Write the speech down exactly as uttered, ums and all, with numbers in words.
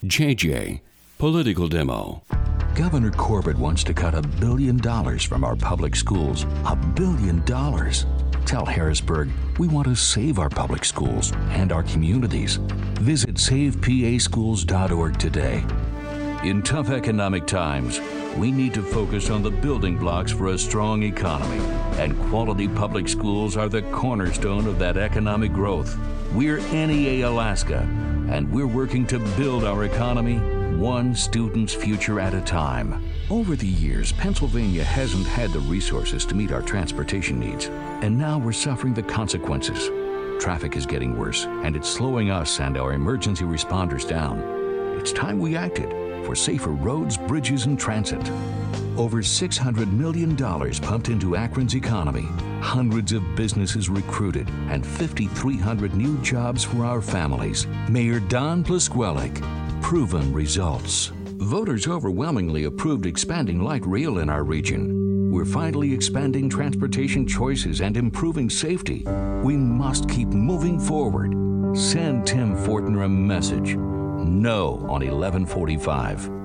J J, Political Demo. Governor Corbett wants to cut a billion dollars from our public schools. A billion dollars. Tell Harrisburg we want to save our public schools and our communities. Visit save p a schools dot org today. In tough economic times, we need to focus on the building blocks for a strong economy, and quality public schools are the cornerstone of that economic growth. We're N E A Alaska, and we're working to build our economy one student's future at a time. Over the years, Pennsylvania hasn't had the resources to meet our transportation needs, and now we're suffering the consequences. Traffic is getting worse, and it's slowing us and our emergency responders down. It's time we acted for safer roads, bridges, and transit. Over six hundred million dollars pumped into Akron's economy, hundreds of businesses recruited, and five thousand three hundred new jobs for our families. Mayor Don Plusquellic, proven results. Voters overwhelmingly approved expanding light rail in our region. We're finally expanding transportation choices and improving safety. We must keep moving forward. Send Tim Fortner a message. No on eleven forty-five.